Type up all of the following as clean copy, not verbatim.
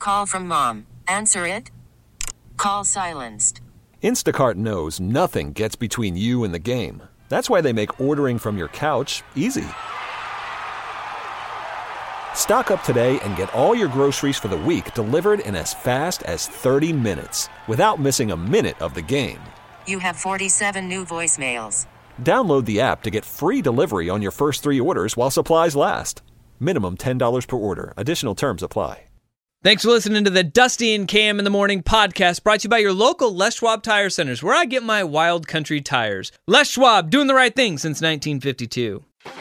call from mom. Answer it. Call silenced. Instacart knows nothing gets between you and the game. That's why they make ordering from your couch easy. Stock up today and get all your groceries for the week delivered in as fast as 30 minutes without missing a minute of the game. You have 47 new voicemails. Download the app to get free delivery on your first 3 orders while supplies last. Minimum $10 per order. Additional terms apply. Thanks for listening to the Dusty and Cam in the Morning podcast, brought to you by your local Les Schwab Tire Centers, where I get my wild country tires. Les Schwab, doing the right thing since 1952.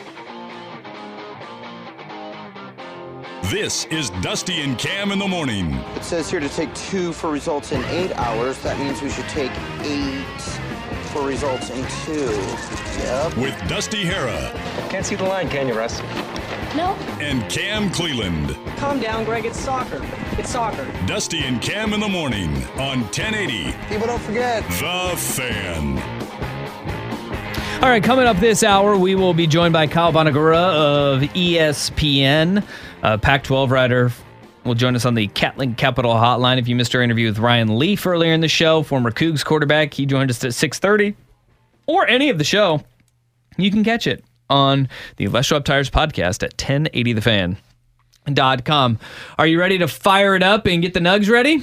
This is Dusty and Cam in the Morning. It says here to take 2 for results in 8 hours. That means we should take 8 for results in 2. Yep. With Dusty Hara. Can't see the line, can you, Russ? No. And Cam Cleland. Calm down, Greg. It's soccer. It's soccer. Dusty and Cam in the Morning on 1080. People don't forget. The Fan. All right, coming up this hour, we will be joined by Kyle Bonagura of ESPN. Pac-12 writer will join us on the Catlin Capital Hotline. If you missed our interview with Ryan Leaf earlier in the show, former Cougs quarterback, he joined us at 6:30. Or any of the show, you can catch it on the Les Schwab Tires podcast at 1080thefan.com. Are you ready to fire it up and get the nugs ready?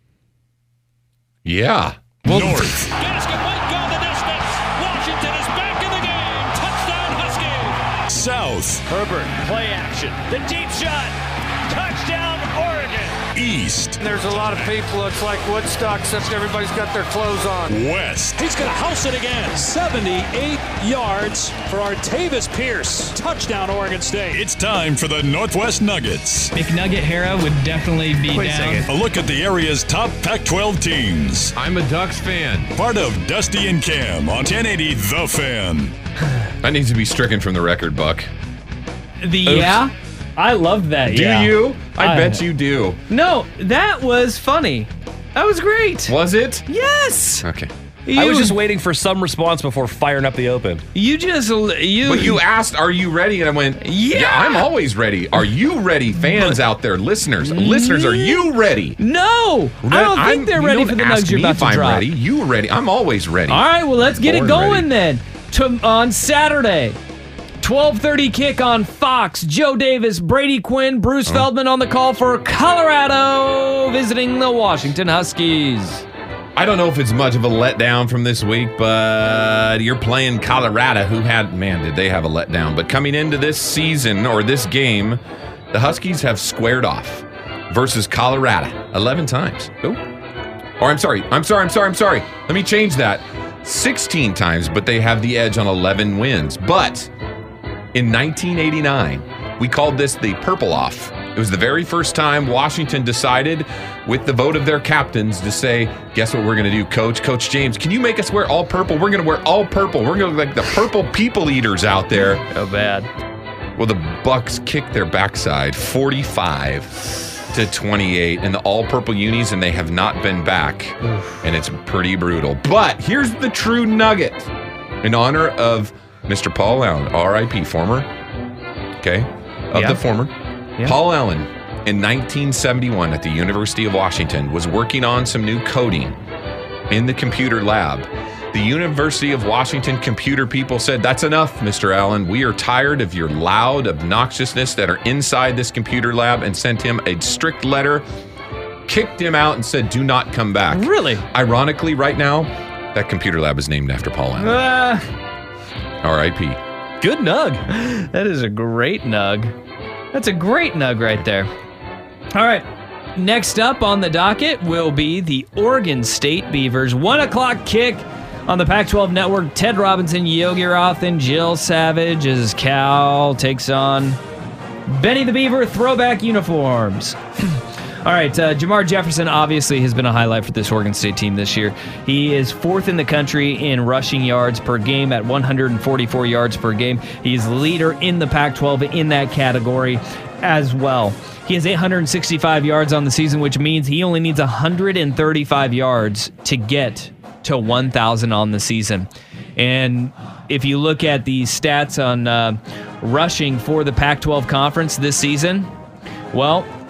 Yeah. North. Gaskin might go the distance. Washington is back in the game. Touchdown Husky. South. Herbert, play action. The deep shot. Touchdown Oregon. East. There's a lot of people. It's like Woodstock, except everybody's got their clothes on. West. He's going to house it again. 78 yards for Artavis Pierce. Touchdown Oregon State. It's time for the Northwest Nuggets. McNugget Hara would definitely be down. A look at the area's top Pac-12 teams. I'm a Ducks fan. Part of Dusty and Cam on 1080 The Fan. That needs to be stricken from the record, Buck. Yeah? I loved that. Do you? I bet you do. No, that was funny. That was great. Was it? Yes. Okay. I was just waiting for some response before firing up the open. But you asked, are you ready? And I went, yeah, I'm always ready. Are you ready, fans out there, listeners? Listeners, are you ready? No, I don't think they're ready for the nugs you're about to drop. I'm ready. You ready? I'm always ready. All right, well, let's get it going then. On Saturday, 12:30 kick on Fox. Joe Davis, Brady Quinn, Bruce Feldman on the call for Colorado visiting the Washington Huskies. I don't know if it's much of a letdown from this week, but you're playing Colorado, who did they have a letdown. But coming into this season, or this game, the Huskies have squared off versus Colorado 11 times. Ooh. Or I'm sorry. Let me change that. 16 times, but they have the edge on 11 wins. But in 1989, we called this the Purple Off. It was the very first time Washington decided, with the vote of their captains, to say, guess what we're going to do, Coach? Coach James, can you make us wear all purple? We're going to wear all purple. We're going to look like the purple people eaters out there. Oh, bad. Well, the Bucks kicked their backside 45-28 in the all-purple unis, and they have not been back. And it's pretty brutal. But here's the true nugget. In honor of Mr. Paul Allen, R.I.P., former, the former. Yeah. Paul Allen, in 1971 at the University of Washington, was working on some new coding in the computer lab. The University of Washington computer people said, that's enough, Mr. Allen. We are tired of your loud obnoxiousness that are inside this computer lab, and sent him a strict letter, kicked him out, and said, do not come back. Really? Ironically, right now, that computer lab is named after Paul Allen. R.I.P. Good nug. That is a great nug. That's a great nug right there. All right. Next up on the docket will be the Oregon State Beavers. 1 o'clock kick on the Pac-12 Network. Ted Robinson, Yogi Roth, and Jill Savage as Cal takes on Benny the Beaver throwback uniforms. All right, Jamar Jefferson obviously has been a highlight for this Oregon State team this year. He is 4th in the country in rushing yards per game at 144 yards per game. He's leader in the Pac-12 in that category as well. He has 865 yards on the season, which means he only needs 135 yards to get to 1,000 on the season. And if you look at the stats on rushing for the Pac-12 conference this season, well,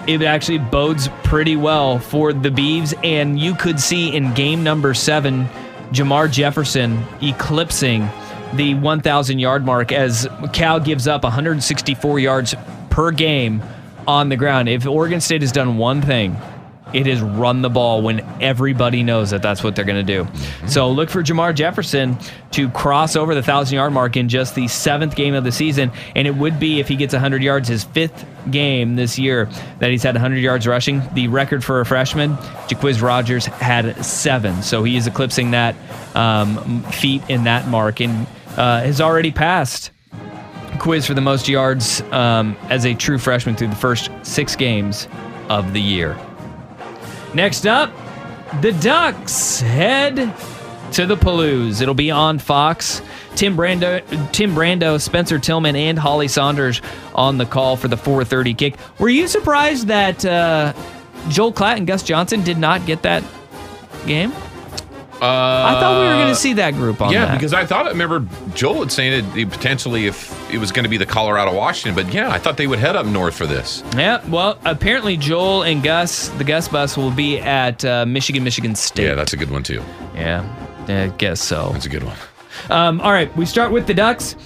it actually bodes pretty well for the Beavs, and you could see in game number 7, Jamar Jefferson eclipsing the 1,000-yard mark as Cal gives up 164 yards per game on the ground. If Oregon State has done one thing, it is run the ball when everybody knows that that's what they're going to do. So look for Jamar Jefferson to cross over the 1,000-yard mark in just the 7th game of the season, and it would be, if he gets 100 yards, his 5th game this year that he's had 100 yards rushing. The record for a freshman, Jaquiz Rogers, had 7, so he is eclipsing that feat in that mark, and has already passed Quiz for the most yards as a true freshman through the first 6 games of the year. Next up, the Ducks head to the Palouse. It'll be on Fox. Tim Brando, Spencer Tillman, and Holly Saunders on the call for the 4:30 kick. Were you surprised that Joel Klatt and Gus Johnson did not get that game? I thought we were going to see that group on that. Yeah, because I remember Joel had saying it potentially if it was going to be the Colorado-Washington, but yeah, I thought they would head up north for this. Yeah, well, apparently Joel and Gus, the Gus bus, will be at Michigan State. Yeah, that's a good one too. Yeah, I guess so. That's a good one. All right, we start with the Ducks.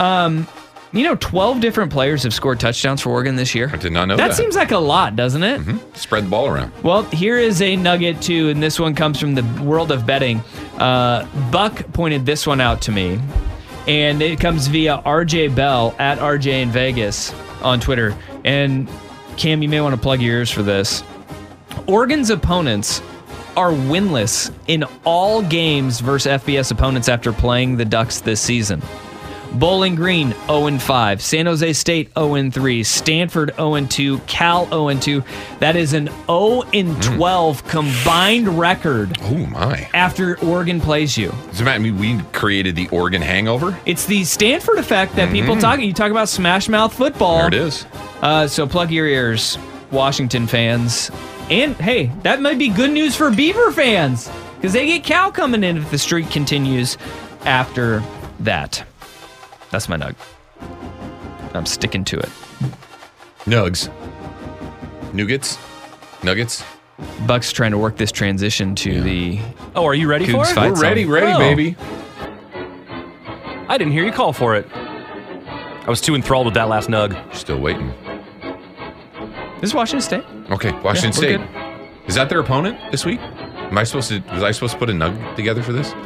12 different players have scored touchdowns for Oregon this year. I did not know that. That seems like a lot, doesn't it? Mm-hmm. Spread the ball around. Well, here is a nugget, too, and this one comes from the world of betting. Buck pointed this one out to me, and it comes via RJ Bell, at RJ in Vegas, on Twitter. And, Cam, you may want to plug your ears for this. Oregon's opponents are winless in all games versus FBS opponents after playing the Ducks this season. Bowling Green 0-5, San Jose State 0-3, Stanford 0-2, Cal 0-2. That is an 0-12 combined record. Oh my! After Oregon plays you. Does that mean we created the Oregon hangover? It's the Stanford effect that people talk. You talk about smash mouth football. There it is. So plug your ears, Washington fans, and hey, that might be good news for Beaver fans because they get Cal coming in if the streak continues after that. That's my nug. I'm sticking to it. Nugs. Nuggets? Nuggets? Buck's trying to work this transition to the Oh, are you ready Cougs for it? fight We're ready, song. baby. I didn't hear you call for it. I was too enthralled with that last nug. Still waiting. This is Washington State. Okay, Washington State. Good. Is that their opponent this week? Was I supposed to put a nug together for this?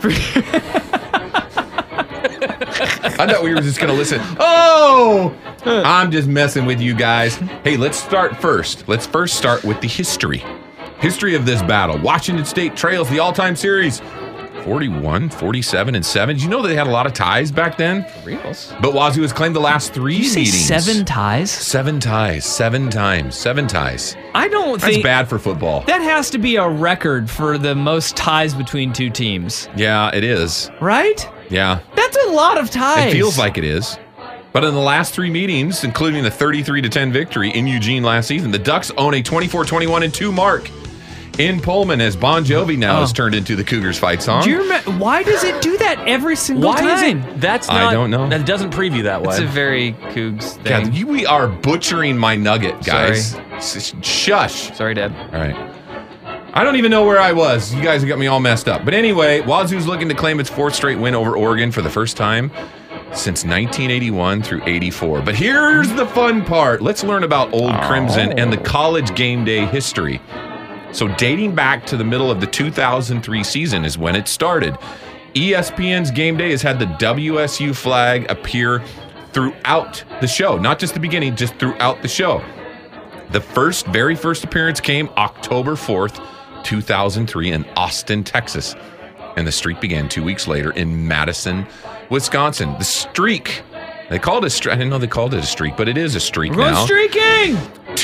I thought we were just going to listen. Oh! I'm just messing with you guys. Hey, let's start first. Let's first start with the history. History of this battle. Washington State trails the all-time series 41, 47, and 7. Did you know they had a lot of ties back then? Reals. But Wazoo has claimed the last 3 Did you meetings. say 7 ties? 7 ties. 7 times. 7 ties. I don't That's think bad for football. that has to be a record for the most ties between two teams, Yeah, it is. right? Yeah. That's a lot of ties. It feels like it is. But in the last 3 meetings, including the 33-10 victory in Eugene last season, the Ducks own a 24-21-2 mark in Pullman as Bon Jovi now has turned into the Cougars fight song. Do you remember, why does it do that every single Why time? is it? That's not. I don't know. That doesn't preview that way. It's a very Cougs God, thing. we are butchering my nugget, guys. Shush. Sorry, Dad. All right. I don't even know where I was. You guys have got me all messed up. But anyway, Wazoo's looking to claim its 4th straight win over Oregon for the first time since 1981 through 84. But here's the fun part. Let's learn about Old Crimson and the college game day history. So dating back to the middle of the 2003 season is when it started. ESPN's Game Day has had the WSU flag appear throughout the show. Not just the beginning, just throughout the show. The very first appearance came October 4th, 2003 in Austin, Texas. And the streak began 2 weeks later in Madison, Wisconsin. The streak, they called it a streak. I didn't know they called it a streak, but it is a streak We're now. going streaking!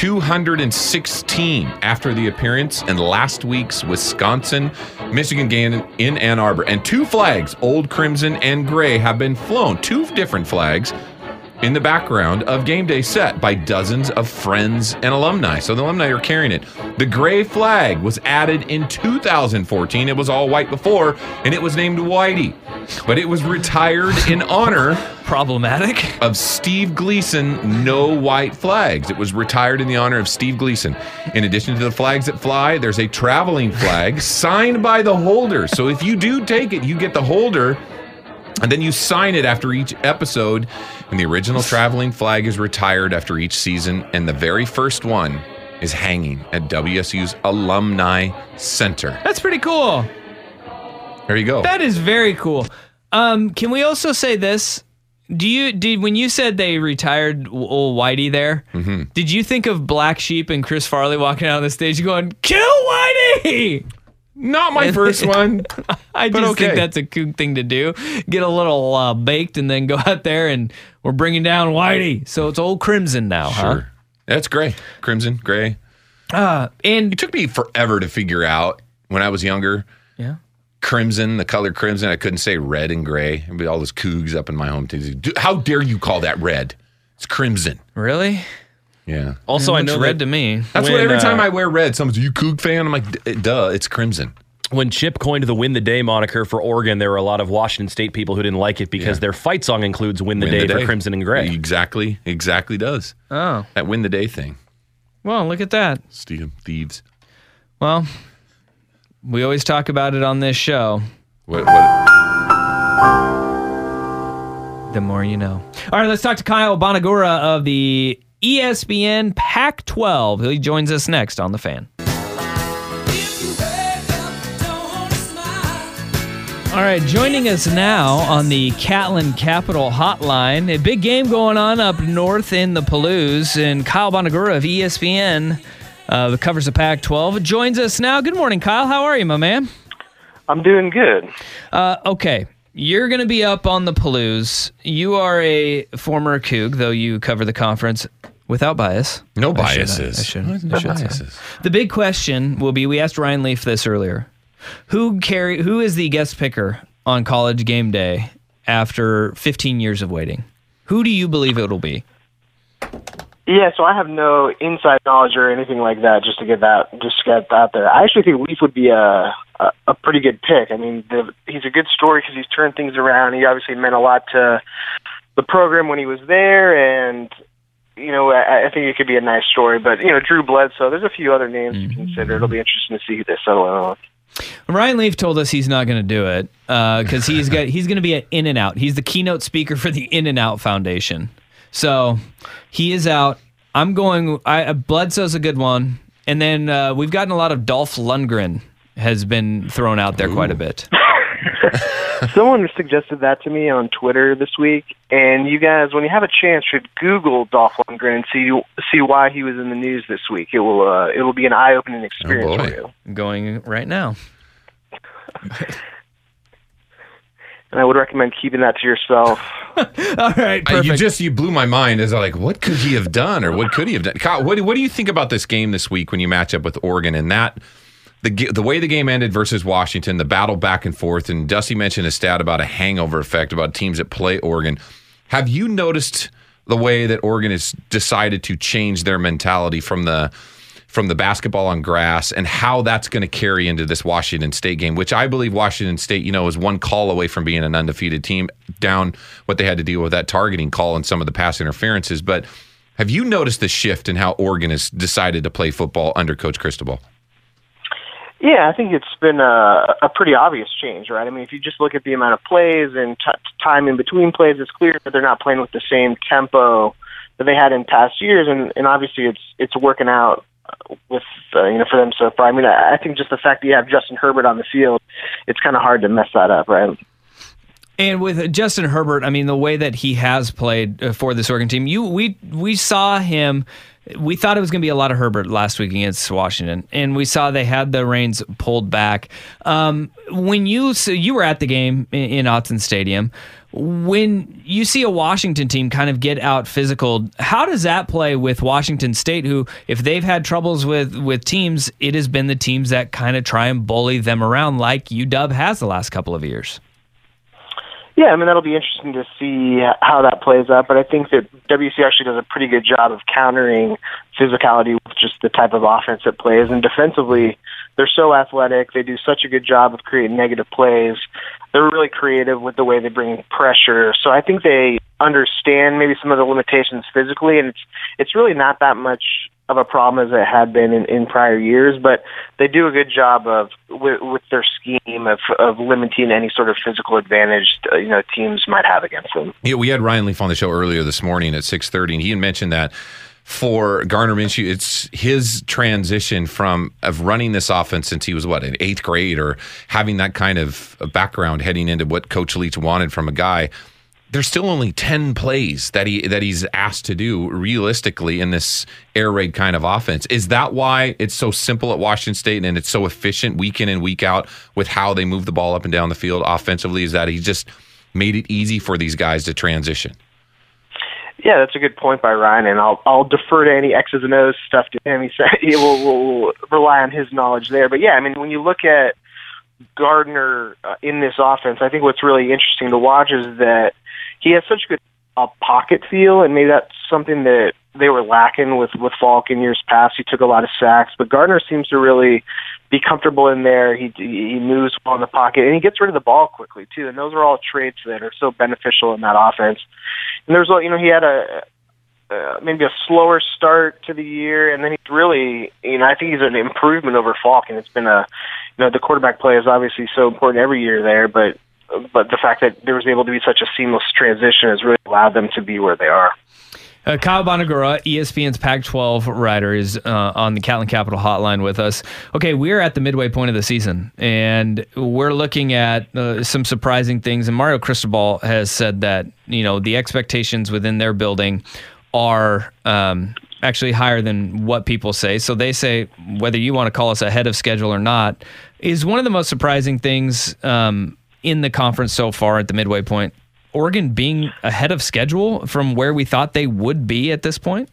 216 after the appearance in last week's Wisconsin-Michigan game in Ann Arbor. And 2 flags, Old Crimson and Gray, have been flown. 2 different flags in the background of game day set by dozens of friends and alumni. So the alumni are carrying it. The gray flag was added in 2014. It was all white before, and it was named Whitey. But it was retired in honor problematic of Steve Gleason. No white flags. It was retired in the honor of Steve Gleason. In addition to the flags that fly, there's a traveling flag signed by the holder. So if you do take it, you get the holder, and then you sign it after each episode. And the original traveling flag is retired after each season. And the very first one is hanging at WSU's Alumni Center. That's pretty cool. There you go. That is very cool. Can we also say this? When you said they retired old Whitey there, did you think of Black Sheep and Chris Farley walking out on the stage going, "Kill Whitey"? Not my first one. I just think that's a cool thing to do. Get a little baked and then go out there and we're bringing down Whitey. So it's old Crimson now, huh? Sure. That's gray. Crimson, gray. And it took me forever to figure out when I was younger. Yeah. Crimson, the color crimson. I couldn't say red and gray. There'd be all those cougs up in my hometown. How dare you call that red? It's crimson. Really? Yeah. Also, I know red to me. That's what every time I wear red, someone's, "You Coug fan?" I'm like, duh, it's crimson. When Chip coined the Win the Day moniker for Oregon, there were a lot of Washington State people who didn't like it because their fight song includes Win the Day for Crimson and Gray. Exactly does. Oh. That Win the Day thing. Well, look at that. Steve Thieves. Well, we always talk about it on this show. What? The more you know. All right, let's talk to Kyle Bonagura of the ESPN Pac-12. He joins us next on The Fan. All right, joining us now on the Catlin Capital Hotline, a big game going on up north in the Palouse, and Kyle Bonagura of ESPN that covers the Pac-12 joins us now. Good morning, Kyle. How are you, my man? I'm doing good. Okay, you're going to be up on the Palouse. You are a former Coug, though you cover the conference without bias. No biases. I should say. The big question will be, we asked Ryan Leaf this earlier, who is the guest picker on College Game Day after 15 years of waiting? Who do you believe it'll be? Yeah, so I have no inside knowledge or anything like that. Just to get that out there, I actually think Leaf would be a pretty good pick. I mean, he's a good story because he's turned things around. He obviously meant a lot to the program when he was there, and I think it could be a nice story. But Drew Bledsoe. There's a few other names to consider. It'll be interesting to see who they settle in on. Ryan Leaf told us he's not going to do it because he's going to be at In-N-Out. He's the keynote speaker for the In-N-Out Foundation. So he is out. I'm going. Bledsoe's a good one, and then we've gotten a lot of Dolph Lundgren has been thrown out there quite a bit. Someone suggested that to me on Twitter this week, and you guys, when you have a chance, should Google Dolph Lundgren and see why he was in the news this week. It will be an eye-opening experience for you. I'm going right now. And I would recommend keeping that to yourself. All right, perfect. You blew my mind as what could he have done, or what could he have done? Kyle, what do you think about this game this week when you match up with Oregon and that? The way the game ended versus Washington, the battle back and forth, and Dusty mentioned a stat about a hangover effect about teams that play Oregon. Have you noticed the way that Oregon has decided to change their mentality from the basketball on grass and how that's going to carry into this Washington State game, which I believe Washington State, is one call away from being an undefeated team, down what they had to deal with that targeting call and some of the pass interferences. But have you noticed the shift in how Oregon has decided to play football under Coach Cristobal? Yeah, I think it's been a pretty obvious change, right? I mean, if you just look at the amount of plays and time in between plays, it's clear that they're not playing with the same tempo that they had in past years, and obviously it's working out with for them so far. I mean, I think just the fact that you have Justin Herbert on the field, it's kind of hard to mess that up, right? And with Justin Herbert, I mean, the way that he has played for this Oregon team, we saw him. We thought it was going to be a lot of Herbert last week against Washington, and we saw they had the reins pulled back. When you were at the game in Autzen Stadium, when you see a Washington team kind of get out physical, how does that play with Washington State, who, if they've had troubles with teams, it has been the teams that kind of try and bully them around like UW has the last couple of years? Yeah, I mean, that'll be interesting to see how that plays out, but I think that WC actually does a pretty good job of countering physicality with just the type of offense it plays. And defensively, they're so athletic. They do such a good job of creating negative plays. They're really creative with the way they bring pressure. So I think they understand maybe some of the limitations physically, and it's really not that much of a problem as it had been in prior years, but they do a good job of with their scheme of limiting any sort of physical advantage teams might have against them. Yeah, we had Ryan Leaf on the show earlier this morning at 6:30, and he had mentioned that for Gardner Minshew, it's his transition of running this offense since he was in 8th grade, or having that kind of background heading into what Coach Leach wanted from a guy. There's still only 10 plays that he's asked to do realistically in this air raid kind of offense. Is that why it's so simple at Washington State and it's so efficient week in and week out with how they move the ball up and down the field offensively? Is that he just made it easy for these guys to transition? Yeah, that's a good point by Ryan, and I'll defer to any X's and O's stuff to him. He said we'll rely on his knowledge there. But yeah, I mean, when you look at Gardner in this offense, I think what's really interesting to watch is that he has such good pocket feel, and maybe that's something that they were lacking with Falk in years past. He took a lot of sacks, but Gardner seems to really be comfortable in there. He moves well in the pocket, and he gets rid of the ball quickly too. And those are all traits that are so beneficial in that offense. And there's he had maybe a slower start to the year, and then he's really I think he's an improvement over Falk, and it's been the quarterback play is obviously so important every year there, but the fact that there was able to be such a seamless transition has really allowed them to be where they are. Kyle Bonagura, ESPN's Pac-12 writer, is on the Catlin Capital Hotline with us. Okay, we're at the midway point of the season, and we're looking at some surprising things. And Mario Cristobal has said that the expectations within their building are actually higher than what people say. So they say, whether you want to call us ahead of schedule or not, is one of the most surprising things in the conference so far at the midway point, Oregon being ahead of schedule from where we thought they would be at this point?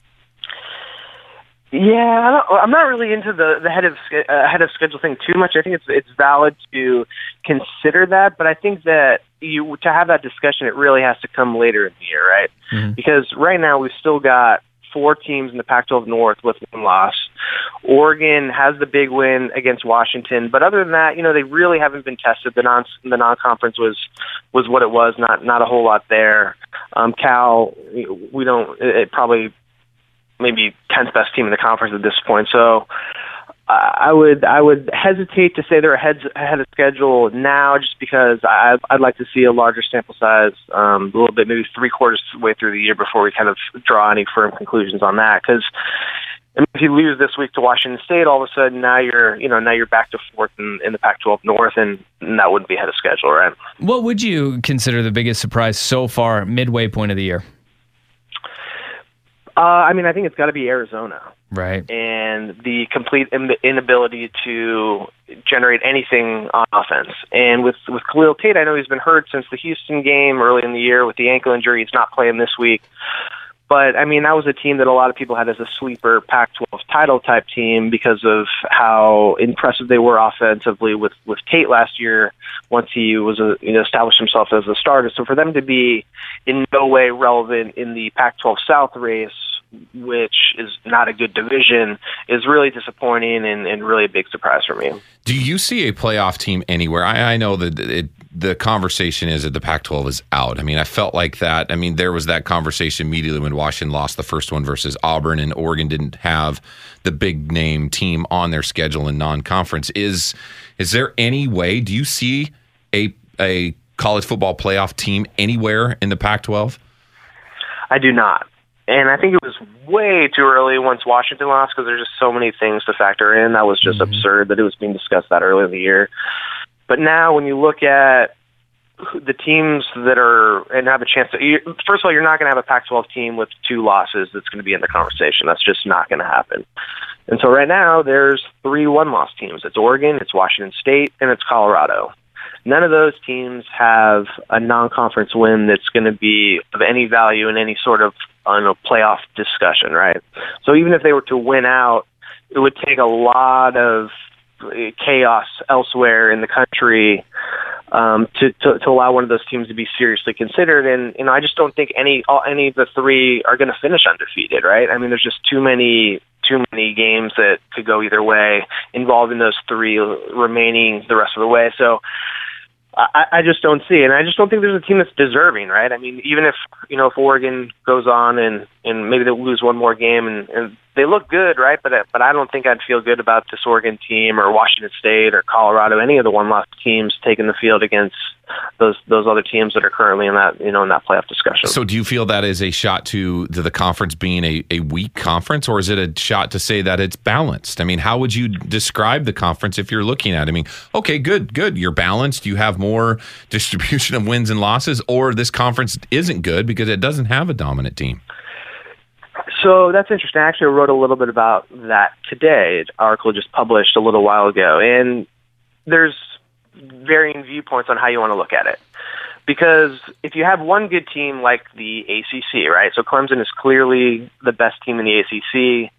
Yeah, I'm not really into the ahead of schedule thing too much. I think it's valid to consider that, but I think that to have that discussion, it really has to come later in the year, right? Mm-hmm. Because right now we've still got 4 teams in the Pac-12 North with 1 loss. Oregon has the big win against Washington, but other than that, they really haven't been tested. The non-conference was what it was, not a whole lot there. Cal, probably maybe 10th best team in the conference at this point. So I would hesitate to say they're ahead of schedule now, just because I'd like to see a larger sample size, a little bit, maybe 3/4 way through the year before we kind of draw any firm conclusions on that. Because if you lose this week to Washington State, all of a sudden now you're back to 4th in the Pac-12 North, and that wouldn't be ahead of schedule, right? What would you consider the biggest surprise so far, midway point of the year? I think it's got to be Arizona. Right. And the complete inability to generate anything on offense. And with Khalil Tate, I know he's been hurt since the Houston game early in the year with the ankle injury. He's not playing this week. But, that was a team that a lot of people had as a sleeper Pac-12 title-type team because of how impressive they were offensively with Tate last year once he was established himself as a starter. So for them to be in no way relevant in the Pac-12 South race, which is not a good division, is really disappointing and really a big surprise for me. Do you see a playoff team anywhere? I know that the conversation is that the Pac-12 is out. I felt like that. There was that conversation immediately when Washington lost the first one versus Auburn, and Oregon didn't have the big name team on their schedule in non-conference. Is there any way? Do you see a college football playoff team anywhere in the Pac-12? I do not. And I think it was way too early once Washington lost, because there's just so many things to factor in. That was just absurd that it was being discussed that early in the year. But now when you look at the teams that are and have a chance to, first of all, you're not going to have a Pac-12 team with 2 losses that's going to be in the conversation. That's just not going to happen. And so right now there's 3 one-loss teams. It's Oregon, it's Washington State, and it's Colorado. None of those teams have a non-conference win that's going to be of any value in any sort of playoff discussion, right? So even if they were to win out, it would take a lot of chaos elsewhere in the country to allow one of those teams to be seriously considered. And I just don't think any of the three are going to finish undefeated, right? I mean, there's just too many games that could go either way involved in those three remaining the rest of the way. So I just don't see it. And I just don't think there's a team that's deserving, right? I mean, even if Oregon goes on and maybe they'll lose one more game and they look good, right? But I don't think I'd feel good about this Oregon team or Washington State or Colorado, any of the one-loss teams taking the field against those other teams that are currently in that playoff discussion. So do you feel that is a shot to the conference being a weak conference, or is it a shot to say that it's balanced? I mean, how would you describe the conference if you're looking at it? I mean, okay, good. You're balanced. You have more distribution of wins and losses, or this conference isn't good because it doesn't have a dominant team. So that's interesting. I actually wrote a little bit about that today. An article just published a little while ago. And there's varying viewpoints on how you want to look at it. Because if you have one good team like the ACC, right? So Clemson is clearly the best team in the ACC.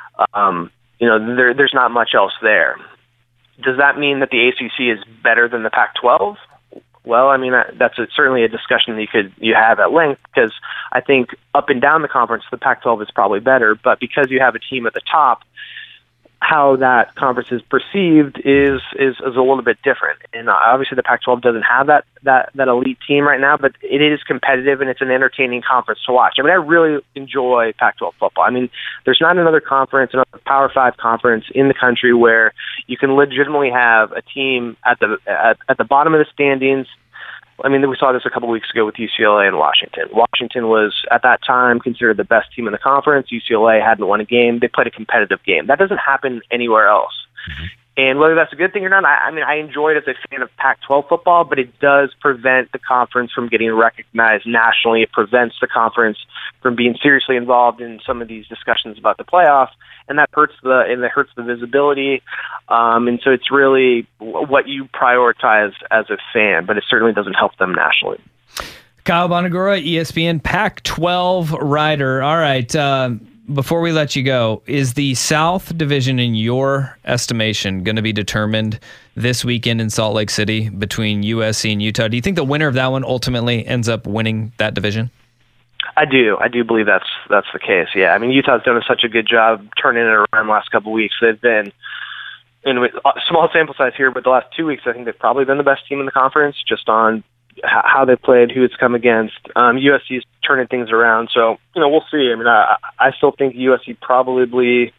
There's not much else there. Does that mean that the ACC is better than the Pac-12? Well, I mean, that's certainly a discussion that you have at length, because I think up and down the conference, the Pac-12 is probably better. But because you have a team at the top, how that conference is perceived is a little bit different. And obviously the Pac-12 doesn't have that elite team right now, but it is competitive and it's an entertaining conference to watch. I mean, I really enjoy Pac-12 football. I mean, there's not another conference, another Power 5 conference in the country where you can legitimately have a team at the bottom of the standings. I mean, we saw this a couple weeks ago with UCLA and Washington. Washington was, at that time, considered the best team in the conference. UCLA hadn't won a game. They played a competitive game. That doesn't happen anywhere else. Mm-hmm. And whether that's a good thing or not, I mean, I enjoy it as a fan of Pac-12 football, but it does prevent the conference from getting recognized nationally. It prevents the conference from being seriously involved in some of these discussions about the playoffs, and that hurts the visibility. And so it's really what you prioritize as a fan, but it certainly doesn't help them nationally. Kyle Bonagura, ESPN Pac-12 writer. All right. Before we let you go, is the South Division, in your estimation, going to be determined this weekend in Salt Lake City between USC and Utah? Do you think the winner of that one ultimately ends up winning that division? I do believe that's the case. Yeah, I mean, Utah's done such a good job turning it around the last couple of weeks. They've been, and with small sample size here, but the last 2 weeks, I think they've probably been the best team in the conference, just on how they played, who it's come against. USC's turning things around, so we'll see. I mean, I still think USC probably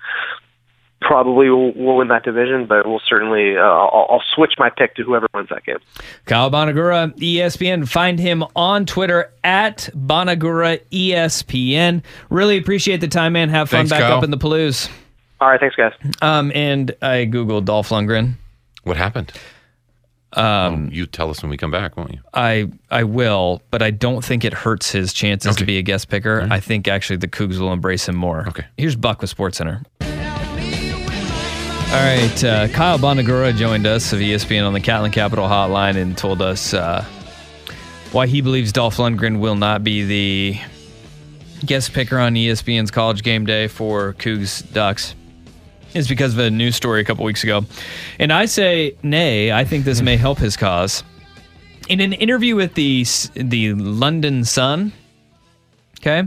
will win that division, but we'll certainly I'll switch my pick to whoever wins that game. Kyle Bonagura, ESPN. Find him on Twitter at Bonagura ESPN. Really appreciate the time, man. Have fun. Thanks, back Kyle. Up in the Palouse. All right, thanks, guys. And I googled Dolph Lundgren. What happened? You tell us when we come back, won't you? I will, but I don't think it hurts his chances to be a guest picker. Right. I think actually the Cougs will embrace him more. Okay. Here's Buck with SportsCenter. All right, Kyle Bonagura joined us of ESPN on the Catlin Capital Hotline and told us why he believes Dolph Lundgren will not be the guest picker on ESPN's College Game Day for Cougs Ducks. Is because of a news story a couple weeks ago. And I say, nay, I think this may help his cause. In an interview with the London Sun, okay,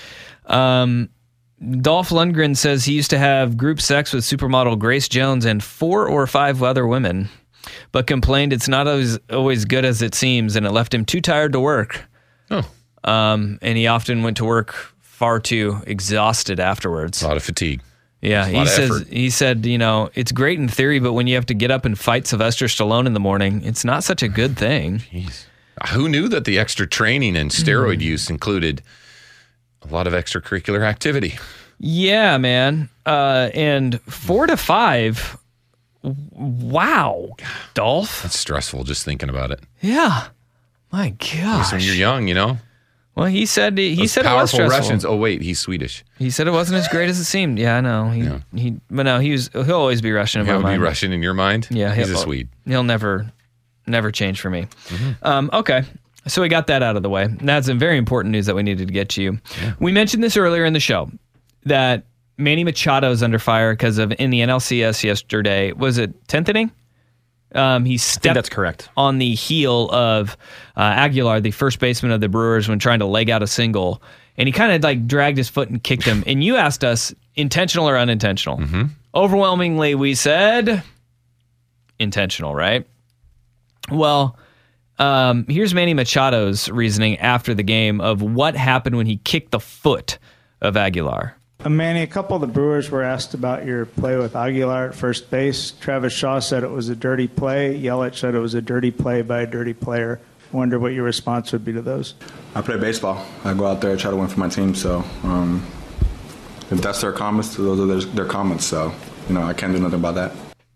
Dolph Lundgren says he used to have group sex with supermodel Grace Jones and 4 or 5 other women, but complained it's not always good as it seems, and it left him too tired to work. Oh. And he often went to work far too exhausted afterwards. A lot of fatigue. Yeah, he said, it's great in theory, but when you have to get up and fight Sylvester Stallone in the morning, it's not such a good thing. Jeez. Who knew that the extra training and steroid use included a lot of extracurricular activity? Yeah, man. And 4 to 5. Wow, Dolph. That's stressful just thinking about it. Yeah. My gosh. When you're young, Well, he said it was powerful stressful. Russians. Oh wait, he's Swedish. He said it wasn't as great as it seemed. Yeah, I know. He'll always be Russian in my mind. He'll be Russian in your mind. Yeah, he's a Swede. He'll never change for me. Mm-hmm. Okay, so we got that out of the way. That's some very important news that we needed to get to you. Yeah. We mentioned this earlier in the show that Manny Machado is under fire because of in the NLCS yesterday. Was it 10th inning? He stepped that's correct. on the heel of Aguilar, the first baseman of the Brewers, when trying to leg out a single. And he kind of like dragged his foot and kicked him. And you asked us, intentional or unintentional? Mm-hmm. Overwhelmingly, we said intentional, right? Well, here's Manny Machado's reasoning after the game of what happened when he kicked the foot of Aguilar. Manny, a couple of the Brewers were asked about your play with Aguilar at first base. Travis Shaw said it was a dirty play. Yelich said it was a dirty play by a dirty player. I wonder what your response would be to those. I play baseball. I go out there and try to win for my team. So if that's their comments, those are their comments. So, I can't do nothing about that.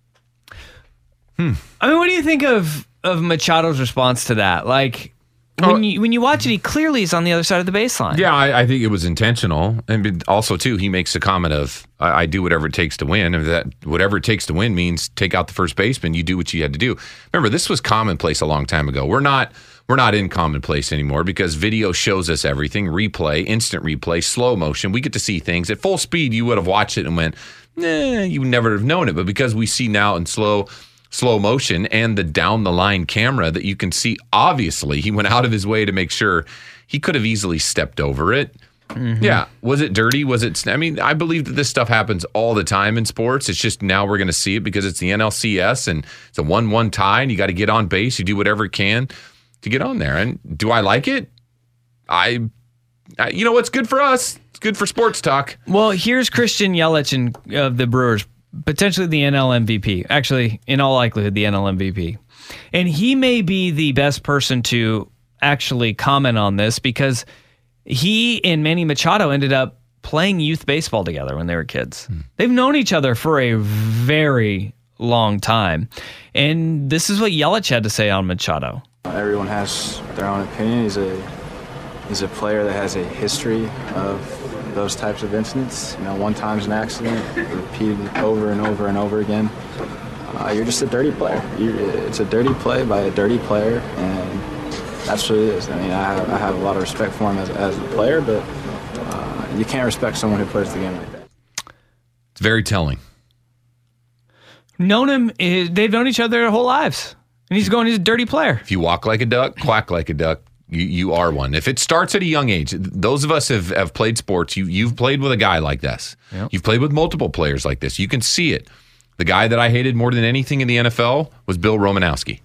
I mean, what do you think of Machado's response to that? Like, when you watch it, he clearly is on the other side of the baseline. Yeah, I think it was intentional. And also, too, he makes a comment of, I do whatever it takes to win. And that whatever it takes to win means take out the first baseman. You do what you had to do. Remember, this was commonplace a long time ago. We're not in commonplace anymore because video shows us everything. Replay, instant replay, slow motion. We get to see things. At full speed, you would have watched it and went, you would never have known it. But because we see now in slow motion and the down the line camera that you can see, obviously he went out of his way to make sure. He could have easily stepped over it. Mm-hmm. Yeah. Was it dirty? I believe that this stuff happens all the time in sports. It's just now we're going to see it because it's the NLCS and it's a 1-1 tie and you got to get on base. You do whatever you can to get on there. And do I like it? What's good for us. It's good for sports talk. Well, here's Christian Yelich of the Brewers, potentially the NL MVP. Actually, in all likelihood, the NL MVP. And he may be the best person to actually comment on this because he and Manny Machado ended up playing youth baseball together when they were kids. They've known each other for a very long time. And this is what Yelich had to say on Machado. Everyone has their own opinion. He's a player that has a history of those types of incidents. One time's an accident, repeated over and over and over again. You're just a dirty player. It's a dirty play by a dirty player, and that's what it is. I have a lot of respect for him as a player, but you can't respect someone who plays the game like that. It's very telling. They've known each other their whole lives, and he's a dirty player. If you walk like a duck, quack like a duck, you are one. If it starts at a young age, those of us have played sports. You've played with a guy like this. Yep. You've played with multiple players like this. You can see it. The guy that I hated more than anything in the NFL was Bill Romanowski.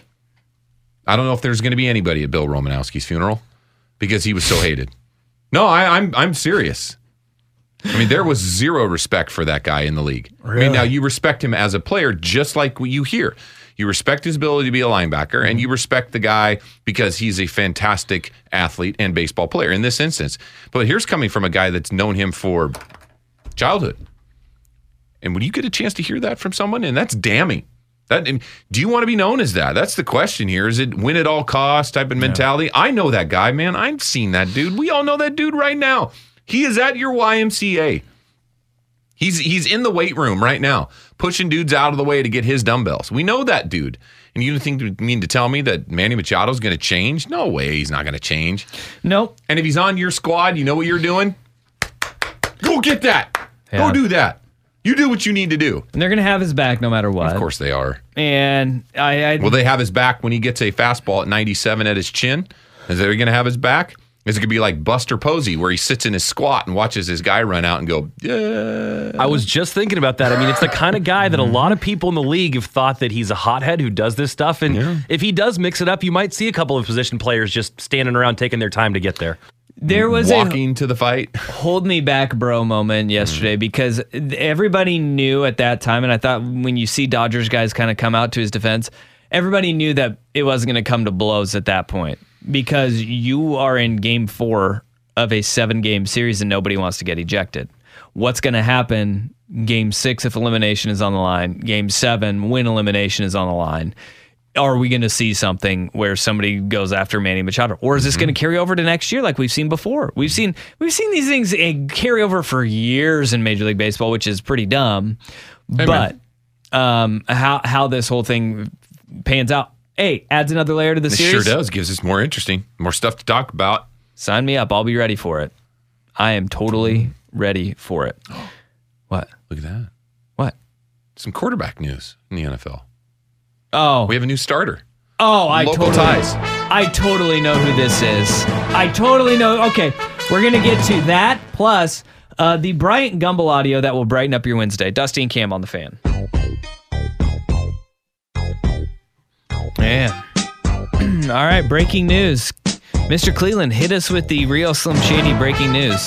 I don't know if there's going to be anybody at Bill Romanowski's funeral because he was so hated. No, I'm serious. There was zero respect for that guy in the league. Really? Now you respect him as a player, just like what you hear. You respect his ability to be a linebacker, and you respect the guy because he's a fantastic athlete and baseball player in this instance. But here's coming from a guy that's known him for childhood. And when you get a chance to hear that from someone, and that's damning. Do you want to be known as that? That's the question here. Is it win at all costs type of mentality? I know that guy, man. I've seen that dude. We all know that dude right now. He is at your YMCA. He's in the weight room right now, pushing dudes out of the way to get his dumbbells. We know that dude. And you mean to tell me that Manny Machado's going to change? No way he's not going to change. Nope. And if he's on your squad, you know what you're doing? Go get that. Yeah. Go do that. You do what you need to do. And they're going to have his back no matter what. Of course they are. And will they have his back when he gets a fastball at 97 at his chin? Is they going to have his back? Is it going to be like Buster Posey where he sits in his squat and watches his guy run out and go, yeah? I was just thinking about that. It's the kind of guy that a lot of people in the league have thought that he's a hothead who does this stuff. And if he does mix it up, you might see a couple of position players just standing around taking their time to get there. There was walking to the fight. Hold me back, bro moment yesterday because everybody knew at that time, and I thought when you see Dodgers guys kind of come out to his defense, everybody knew that it wasn't going to come to blows at that point. Because you are in game 4 of a 7-game series and nobody wants to get ejected. What's going to happen game 6 if elimination is on the line? Game 7 when elimination is on the line? Are we going to see something where somebody goes after Manny Machado? Or is this going to carry over to next year like we've seen before? We've seen these things carry over for years in Major League Baseball, which is pretty dumb. Amen. But how this whole thing pans out, adds another layer to the series. It sure does. Gives us more interesting, more stuff to talk about. Sign me up. I'll be ready for it. I am totally ready for it. What? Look at that. What? Some quarterback news in the NFL. Oh. We have a new starter. Oh, Local ties. I totally know who this is. I totally know. Okay, we're going to get to that, plus the Bryant Gumbel audio that will brighten up your Wednesday. Dusty and Cam on the Fan. Yeah. All right, breaking news. Mr. Cleveland, hit us with the real Slim Shady breaking news.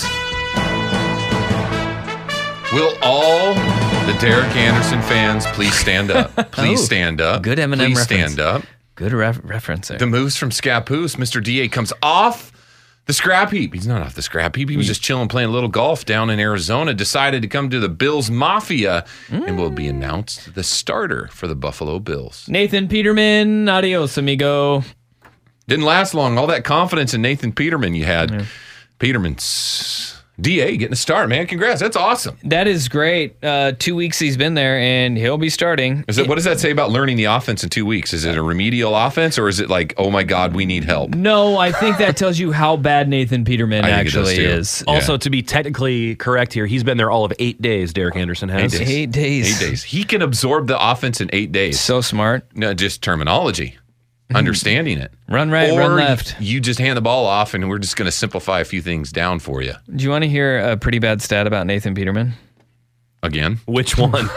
Will all the Derek Anderson fans please stand up? Please stand up. Good Eminem Please reference. stand up. Good reference there. The moves from Scappoose. Mr. DA comes off the scrap heap. He's not off the scrap heap. He was just chilling, playing a little golf down in Arizona. Decided to come to the Bills Mafia and will be announced the starter for the Buffalo Bills. Nathan Peterman, adios, amigo. Didn't last long. All that confidence in Nathan Peterman you had. Yeah. Peterman's DA getting a start, man. Congrats. That's awesome. That is great. 2 weeks he's been there, and he'll be starting. What does that say about learning the offense in 2 weeks? Is it a remedial offense, or is it like, oh my God, we need help? No, I think that tells you how bad Nathan Peterman actually is. Yeah. Also, to be technically correct here, he's been there all of 8 days, Derek Anderson has. 8 days. 8 days. He can absorb the offense in 8 days. So smart. No, just terminology. Understanding it. Run right, or run left. You just hand the ball off, and we're just going to simplify a few things down for you. Do you want to hear a pretty bad stat about Nathan Peterman? Again? Which one?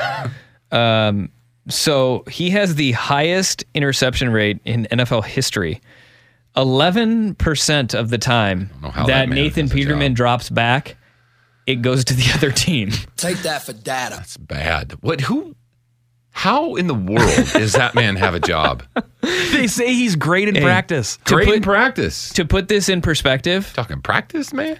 So he has the highest interception rate in NFL history. 11% of the time that Nathan Peterman drops back, it goes to the other team. Take that for data. That's bad. How in the world does that man have a job? They say he's great in practice. In practice. To put this in perspective. Talking practice, man?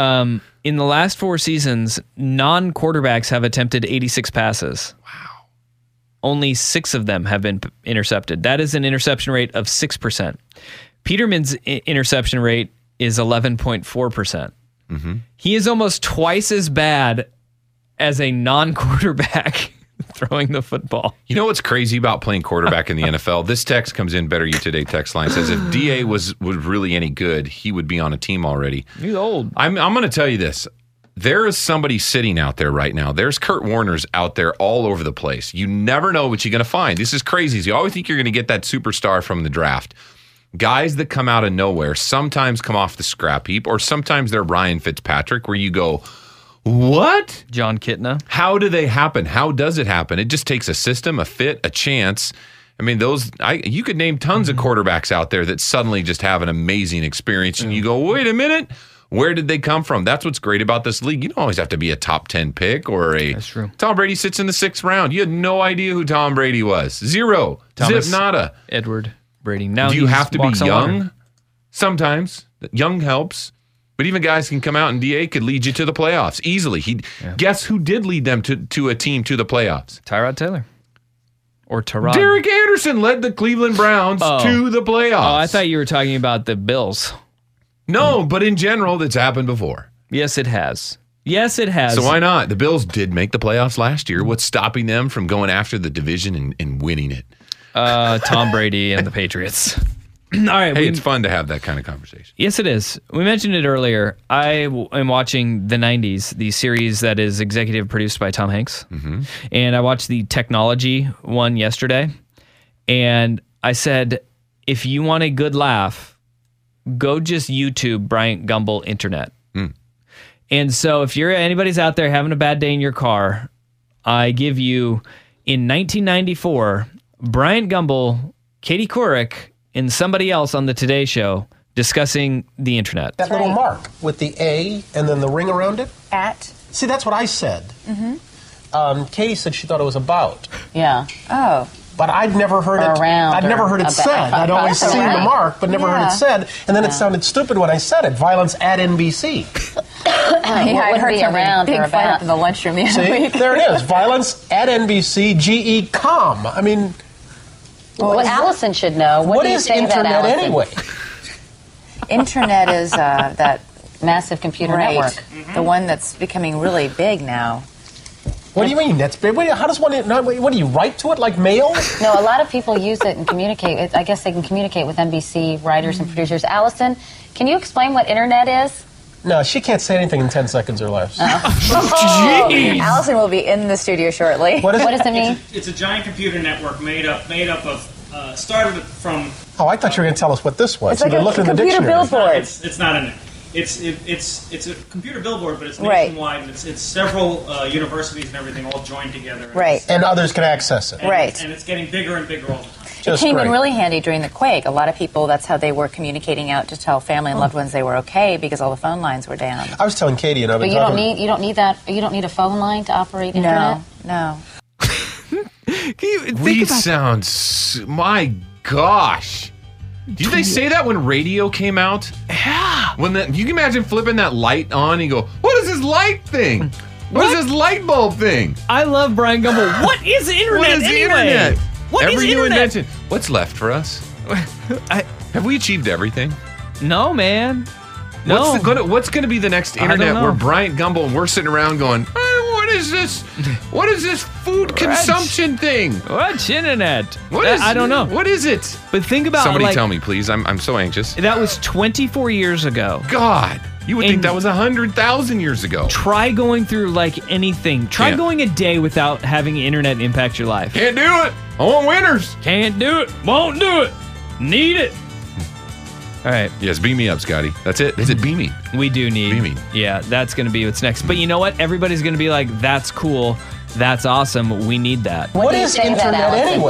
In the last 4 seasons, non-quarterbacks have attempted 86 passes. Wow. Only 6 of them have been intercepted. That is an interception rate of 6%. Peterman's interception rate is 11.4%. Mm-hmm. He is almost twice as bad as a non-quarterback throwing the football. You know what's crazy about playing quarterback in the NFL? This text comes in, Better You Today text line, says if DA was really any good, he would be on a team already. He's old. I'm going to tell you this. There is somebody sitting out there right now. There's Kurt Warner's out there all over the place. You never know what you're going to find. This is crazy. You always think you're going to get that superstar from the draft. Guys that come out of nowhere sometimes come off the scrap heap, or sometimes they're Ryan Fitzpatrick, where you go, what? John Kitna. How do they happen? How does it happen? It just takes a system, a fit, a chance. I mean, you could name tons of quarterbacks out there that suddenly just have an amazing experience, and you go, wait a minute, where did they come from? That's what's great about this league. You don't always have to be a top 10 pick or a. That's true. Tom Brady sits in the 6th round. You had no idea who Tom Brady was. Zero. Thomas Zip nada. Edward Brady. Now do you have to be young? Sometimes. Young helps. But even guys can come out, and DA could lead you to the playoffs easily. Guess who did lead them to a team to the playoffs? Tyrod Taylor. Or Tyrod. Derek Anderson led the Cleveland Browns to the playoffs. Oh, I thought you were talking about the Bills. No, but in general, that's happened before. Yes, it has. Yes, it has. So why not? The Bills did make the playoffs last year. What's stopping them from going after the division and winning it? Tom Brady and the Patriots. All right. Hey, it's fun to have that kind of conversation. Yes, it is. We mentioned it earlier. I am watching The 90s, the series that is executive produced by Tom Hanks. Mm-hmm. And I watched the technology one yesterday. And I said, if you want a good laugh, go just YouTube Bryant Gumbel Internet. And so if anybody's out there having a bad day in your car, I give you, in 1994, Bryant Gumbel, Katie Couric, and somebody else on the Today Show discussing the internet. That little mark with the A and then the ring around it? At. See, that's what I said. Mm-hmm. Katie said she thought it was about. Yeah. Oh. But I'd never heard it. I'd never heard it said. I'd always seen the mark, but never heard it said. And then it sounded stupid when I said it. Violence at NBC. I heard you around big fight up in the lunchroom the other week. There it is. Violence at NBC. GE.com. I mean. Well, Allison should know. What do you is say internet about anyway? Internet is that massive computer network, the one that's becoming really big now. What do you mean? That's big. How does one? What do you write to it like mail? No, a lot of people use it and communicate. I guess they can communicate with NBC writers and producers. Allison, can you explain what internet is? No, she can't say anything in 10 seconds or less. Jeez. Allison will be in the studio shortly. What does it mean? It's a giant computer network made up of started from. Oh, I thought you were going to tell us what this was. It's like you a looked in the computer dictionary. billboard. It's not in there. It's a computer billboard, but it's nationwide, and it's several universities and everything all joined together. Right. And others can access it. Right. And it's getting bigger and bigger all the time. It came in really handy during the quake. A lot of people, that's how they were communicating out to tell family and loved ones they were okay because all the phone lines were down. I was telling Katie, and I've been But you don't need that. You don't need a phone line to operate internet. No. We sound. My gosh. Did they say that when radio came out? Yeah. When you can imagine flipping that light on and you go, what is this light thing? What is this light bulb thing? I love Brian Gumbel. What is internet What is the anyway? internet? What is Every new internet? invention. What's left for us? Have we achieved everything? No, man. No. What's going to be the next internet where Bryant Gumbel and we're sitting around going, what is this? What is this food consumption thing? What's internet? I don't know. What is it? But think about Somebody tell me, please. I'm so anxious. That was 24 years ago. God. You would think that was 100,000 years ago. Try going through anything. Try going a day without having internet impact your life. Can't do it. I want winners. Can't do it. Won't do it. Need it. All right. Yes, beam me up, Scotty. That's it. Is it beaming? We do need beaming. Yeah, that's going to be what's next. But you know what? Everybody's going to be like, that's cool. That's awesome. We need that. What is internet anyway?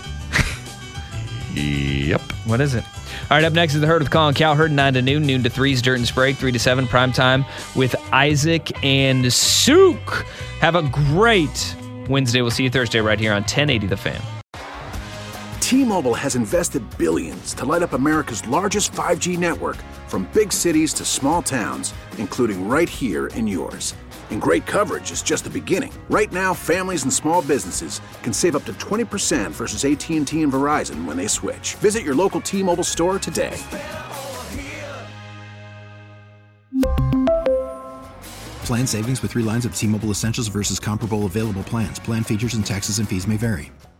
Yep. What is it? All right, up next is The Herd with Colin Cowherd, 9 to noon, noon to 3's Dirt and Sprague, 3 to 7, prime time with Isaac and Souk. Have a great Wednesday. We'll see you Thursday right here on 1080 The Fan. T-Mobile has invested billions to light up America's largest 5G network, from big cities to small towns, including right here in yours. And great coverage is just the beginning. Right now, families and small businesses can save up to 20% versus AT&T and Verizon when they switch. Visit your local T-Mobile store today. Plan savings with 3 lines of T-Mobile Essentials versus comparable available plans. Plan features and taxes and fees may vary.